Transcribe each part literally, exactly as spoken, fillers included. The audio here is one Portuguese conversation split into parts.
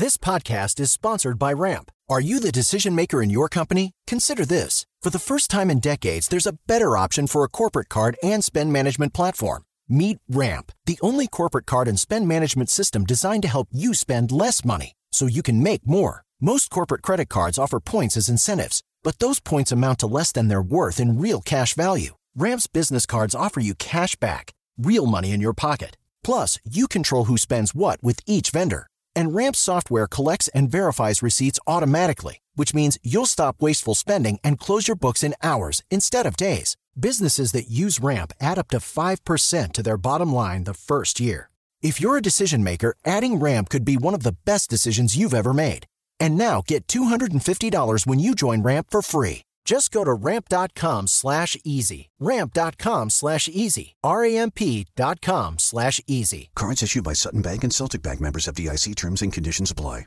This podcast is sponsored by Ramp. Are you the decision maker in your company? Consider this. For the first time in decades, there's a better option for a corporate card and spend management platform. Meet Ramp, the only corporate card and spend management system designed to help you spend less money so you can make more. Most corporate credit cards offer points as incentives, but those points amount to less than their worth in real cash value. Ramp's business cards offer you cash back, real money in your pocket. Plus, you control who spends what with each vendor. And Ramp's software collects and verifies receipts automatically, which means you'll stop wasteful spending and close your books in hours instead of days. Businesses that use Ramp add up to five percent to their bottom line the first year. If you're a decision maker, adding Ramp could be one of the best decisions you've ever made. And now get two hundred fifty dollars when you join Ramp for free. Just go to ramp.com slash easy. Ramp.com slash easy. R-A-M-P.com slash easy. Cards issued by Sutton Bank and Celtic Bank, members F D I C. Terms and conditions apply.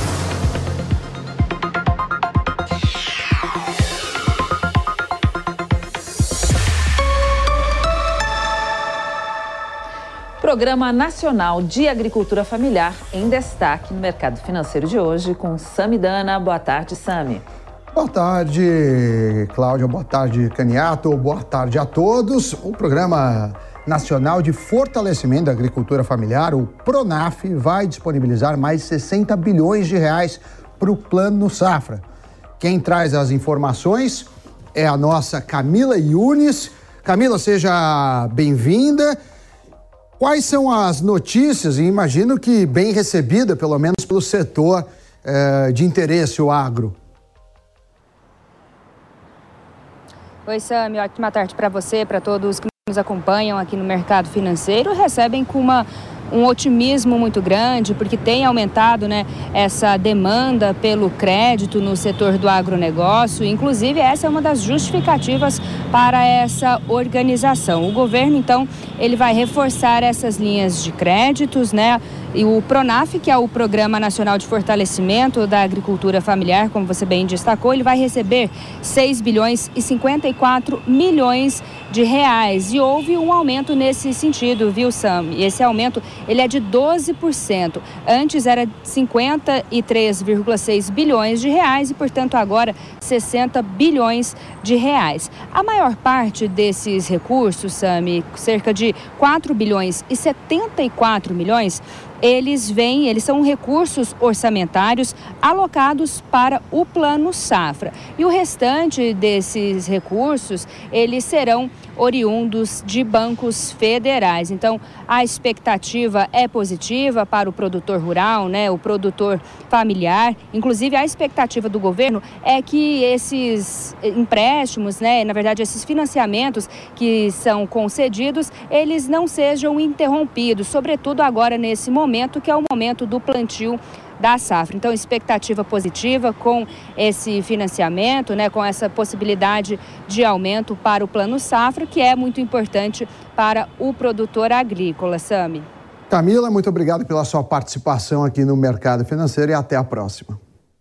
Programa Nacional de Agricultura Familiar em destaque no mercado financeiro de hoje com Samidana. Boa tarde, Sami. Boa tarde, Cláudia. Boa tarde, Caniato. Boa tarde a todos. O Programa Nacional de Fortalecimento da Agricultura Familiar, o PRONAF, vai disponibilizar mais de sessenta bilhões de reais para o Plano Safra. Quem traz as informações é a nossa Camila Yunis. Camila, seja bem-vinda. Quais são as notícias, e imagino que bem recebida, pelo menos pelo setor eh, de interesse, o agro? Oi, Sami, ótima tarde para você, para todos que nos acompanham aqui no mercado financeiro. Recebem com uma, um otimismo muito grande, porque tem aumentado, né, essa demanda pelo crédito no setor do agronegócio. Inclusive, essa é uma das justificativas para essa organização. O governo, então, ele vai reforçar essas linhas de créditos, né? E o PRONAF, que é o Programa Nacional de Fortalecimento da Agricultura Familiar, como você bem destacou, ele vai receber seis bilhões e cinquenta e quatro milhões de reais. E houve um aumento nesse sentido, viu, Sam? E esse aumento, ele é de doze por cento. Antes era cinquenta e três vírgula seis bilhões de reais e, portanto, agora sessenta bilhões de reais. A maior parte desses recursos, Sami, cerca de quatro bilhões e setenta e quatro milhões, eles vêm, eles são recursos orçamentários alocados para o Plano Safra. E o restante desses recursos, eles serão oriundos de bancos federais. Então, a expectativa é positiva para o produtor rural, né, o produtor familiar. Inclusive, a expectativa do governo é que esses empréstimos, né, na verdade, esses financiamentos que são concedidos, eles não sejam interrompidos, sobretudo agora nesse momento, que é o momento do plantio da safra. Então, expectativa positiva com esse financiamento, né, com essa possibilidade de aumento para o Plano Safra, que é muito importante para o produtor agrícola. Sami. Camila, muito obrigado pela sua participação aqui no Mercado Financeiro e até a próxima.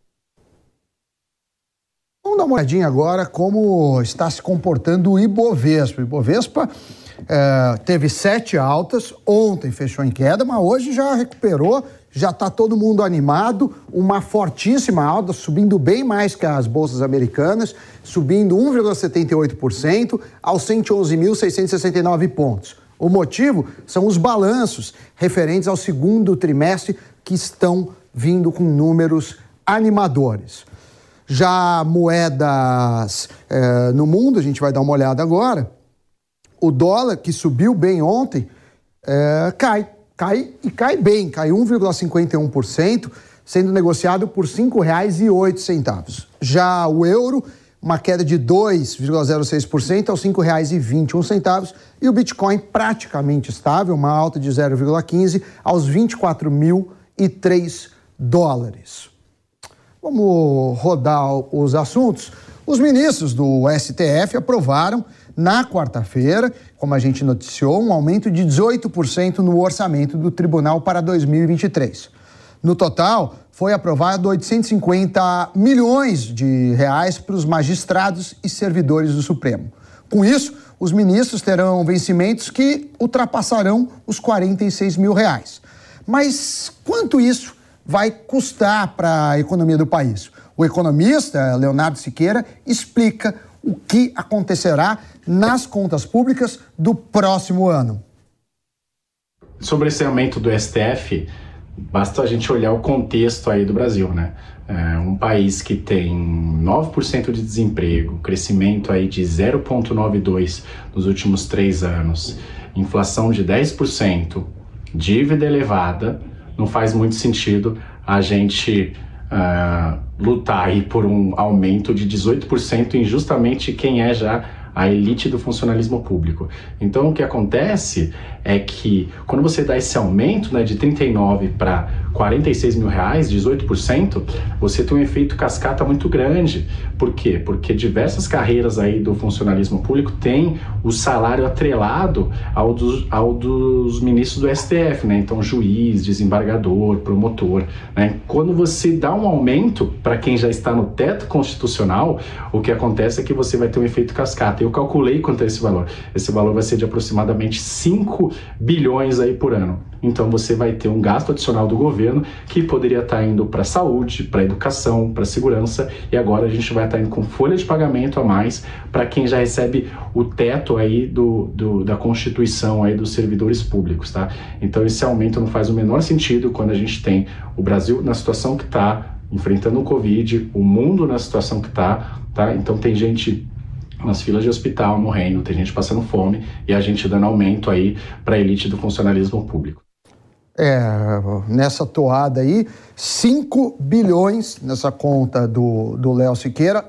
Vamos dar uma olhadinha agora como está se comportando o Ibovespa. O Ibovespa eh, teve sete altas, ontem fechou em queda, mas hoje já recuperou. Já está todo mundo animado, uma fortíssima alta, subindo bem mais que as bolsas americanas, subindo um vírgula setenta e oito por cento aos cento e onze mil seiscentos e sessenta e nove pontos. O motivo são os balanços referentes ao segundo trimestre que estão vindo com números animadores. Já moedas eh, no mundo, a gente vai dar uma olhada agora, o dólar, que subiu bem ontem, eh, cai. Cai e cai bem, cai um vírgula cinquenta e um por cento, sendo negociado por cinco reais e oito centavos. Já o euro, uma queda de dois vírgula zero seis por cento aos cinco reais e vinte e um centavos. E o Bitcoin praticamente estável, uma alta de zero vírgula quinze aos vinte e quatro mil e três dólares. Vamos rodar os assuntos. Os ministros do S T F aprovaram na quarta-feira, como a gente noticiou, um aumento de dezoito por cento no orçamento do Tribunal para dois mil e vinte e três. No total, foi aprovado oitocentos e cinquenta milhões de reais para os magistrados e servidores do Supremo. Com isso, os ministros terão vencimentos que ultrapassarão os quarenta e seis mil reais. Mas quanto isso vai custar para a economia do país. O economista Leonardo Siqueira explica o que acontecerá nas contas públicas do próximo ano. Sobre esse aumento do S T F, basta a gente olhar o contexto aí do Brasil, né? É um país que tem nove por cento de desemprego, crescimento aí de zero vírgula noventa e dois nos últimos três anos, inflação de dez por cento, dívida elevada, não faz muito sentido a gente uh, lutar aí por um aumento de dezoito por cento em justamente quem é já a elite do funcionalismo público. Então, o que acontece é que quando você dá esse aumento, né, de trinta e nove para quarenta e seis mil reais, dezoito por cento, você tem um efeito cascata muito grande. Por quê? Porque diversas carreiras aí do funcionalismo público têm o salário atrelado ao dos, ao dos ministros do S T F, né? Então, juiz, desembargador, promotor, né? Quando você dá um aumento para quem já está no teto constitucional, o que acontece é que você vai ter um efeito cascata. Eu calculei quanto é esse valor. Esse valor vai ser de aproximadamente cinco bilhões aí por ano. Então você vai ter um gasto adicional do governo que poderia estar indo para a saúde, para a educação, para a segurança, e agora a gente vai estar indo com folha de pagamento a mais para quem já recebe o teto aí do, do, da Constituição aí dos servidores públicos, tá? Então esse aumento não faz o menor sentido quando a gente tem o Brasil na situação que está, enfrentando o Covid, o mundo na situação que está, tá? Então tem gente nas filas de hospital morrendo, tem gente passando fome e a gente dando aumento aí para a elite do funcionalismo público. É, nessa toada aí, cinco bilhões nessa conta do do Léo Siqueira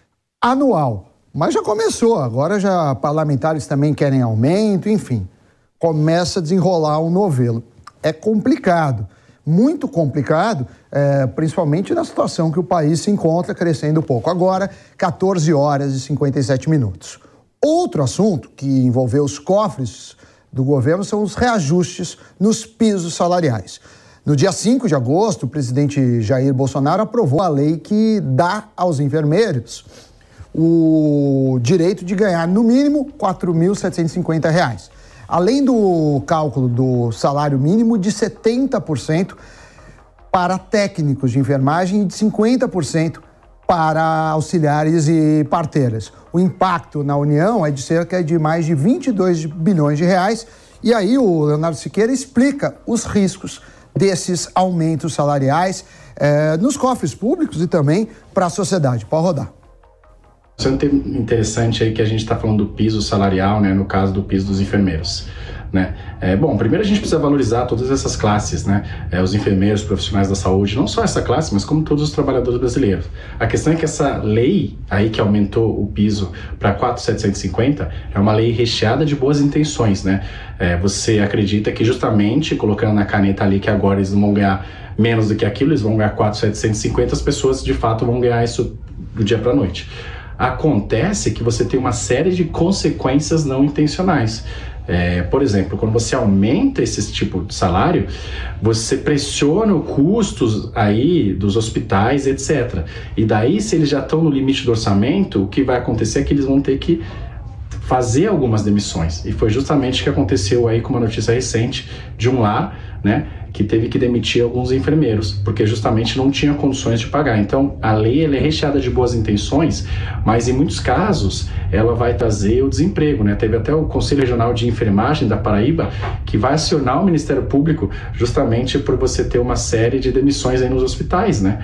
anual. Mas já começou, agora já parlamentares também querem aumento, enfim. Começa a desenrolar um novelo. É complicado, muito complicado, é, principalmente na situação que o país se encontra crescendo pouco. Agora, quatorze horas e cinquenta e sete minutos. Outro assunto que envolveu os cofres do governo são os reajustes nos pisos salariais. No dia cinco de agosto, o presidente Jair Bolsonaro aprovou a lei que dá aos enfermeiros o direito de ganhar, no mínimo, quatro mil setecentos e cinquenta reais. Além do cálculo do salário mínimo de setenta por cento para técnicos de enfermagem e de cinquenta por cento para auxiliares e parteiras. O impacto na União é de cerca de mais de vinte e dois bilhões de reais. E aí o Leonardo Siqueira explica os riscos desses aumentos salariais eh, nos cofres públicos e também para a sociedade. Pode rodar. Isso é interessante aí que a gente está falando do piso salarial, né, no caso do piso dos enfermeiros. Né? É, bom, primeiro a gente precisa valorizar todas essas classes, né? É, os enfermeiros, profissionais da saúde, não só essa classe, mas como todos os trabalhadores brasileiros. A questão é que essa lei aí que aumentou o piso para quatro mil setecentos e cinquenta é uma lei recheada de boas intenções, né? É, você acredita que justamente colocando na caneta ali que agora eles não vão ganhar menos do que aquilo, eles vão ganhar quatro mil setecentos e cinquenta, as pessoas de fato vão ganhar isso do dia para a noite. Acontece que você tem uma série de consequências não intencionais. É, por exemplo, quando você aumenta esse tipo de salário, você pressiona os custos aí dos hospitais, etcétera. E daí, se eles já estão no limite do orçamento, o que vai acontecer é que eles vão ter que fazer algumas demissões. E foi justamente o que aconteceu aí com uma notícia recente de um lar, né, que teve que demitir alguns enfermeiros, porque justamente não tinha condições de pagar. Então, a lei ela é recheada de boas intenções, mas em muitos casos ela vai trazer o desemprego, né? Teve até o Conselho Regional de Enfermagem da Paraíba que vai acionar o Ministério Público justamente por você ter uma série de demissões aí nos hospitais, né?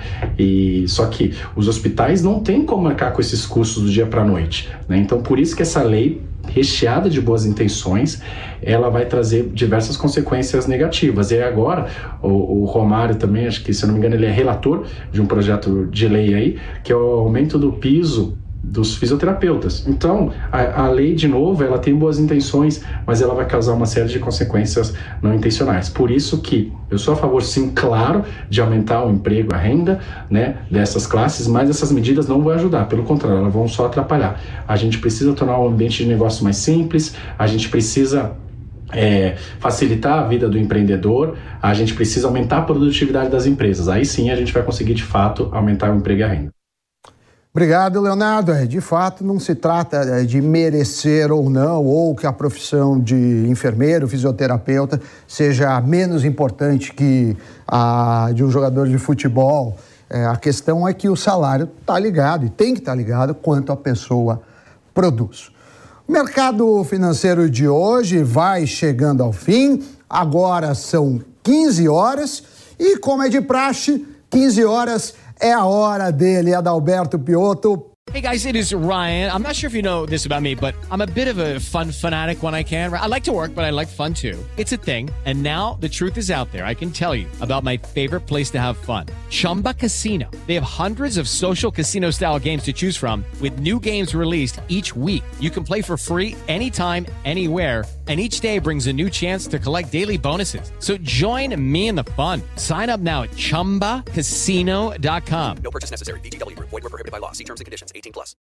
E só que os hospitais não têm como marcar com esses custos do dia para a noite, né? Então, por isso que essa lei recheada de boas intenções, ela vai trazer diversas consequências negativas. E agora, o, o Romário também, acho que, se eu não me engano, ele é relator de um projeto de lei aí, que é o aumento do piso dos fisioterapeutas. Então, a, a lei, de novo, ela tem boas intenções, mas ela vai causar uma série de consequências não intencionais. Por isso que eu sou a favor, sim, claro, de aumentar o emprego, a renda, né, dessas classes, mas essas medidas não vão ajudar, pelo contrário, elas vão só atrapalhar. A gente precisa tornar o ambiente de negócio mais simples, a gente precisa É, facilitar a vida do empreendedor, a gente precisa aumentar a produtividade das empresas. Aí sim a gente vai conseguir, de fato, aumentar o emprego e a renda. Obrigado, Leonardo. De fato, não se trata de merecer ou não, ou que a profissão de enfermeiro, fisioterapeuta, seja menos importante que a de um jogador de futebol. É, a questão é que o salário está ligado, e tem que estar tá ligado, quanto a pessoa produz. O mercado financeiro de hoje vai chegando ao fim. Agora são quinze horas e, como é de praxe, quinze horas é a hora dele, Adalberto Piotto. Hey guys, it is Ryan. I'm not sure if you know this about me, but I'm a bit of a fun fanatic when I can. I like to work, but I like fun too. It's a thing. And now the truth is out there. I can tell you about my favorite place to have fun. Chumba Casino. They have hundreds of social casino style games to choose from with new games released each week. You can play for free anytime, anywhere. And each day brings a new chance to collect daily bonuses. So join me in the fun. Sign up now at chumba casino dot com. No purchase necessary. V G W Group. Void where prohibited by law. See terms and conditions. eighteen plus.